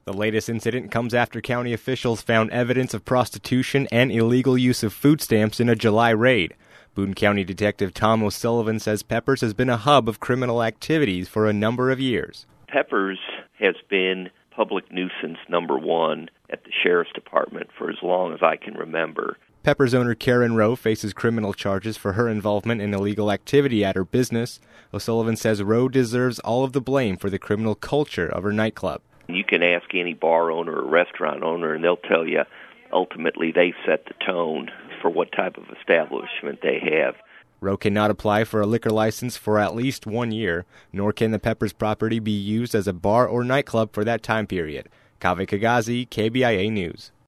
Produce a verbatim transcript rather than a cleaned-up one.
The latest incident comes after county officials found evidence of prostitution and illegal use of food stamps in a July raid. Boone County Detective Tom O'Sullivan says Peppers has been a hub of criminal activities for a number of years. Peppers has been public nuisance number one at the Sheriff's Department for as long as I can remember. Peppers owner Karen Rowe faces criminal charges for her involvement in illegal activity at her business. O'Sullivan says Rowe deserves all of the blame for the criminal culture of her nightclub. You can ask any bar owner or restaurant owner, and they'll tell you ultimately they set the tone for what type of establishment they have. Rowe cannot apply for a liquor license for at least one year, nor can the Peppers property be used as a bar or nightclub for that time period. Kaveh Kagazi, K B I A News.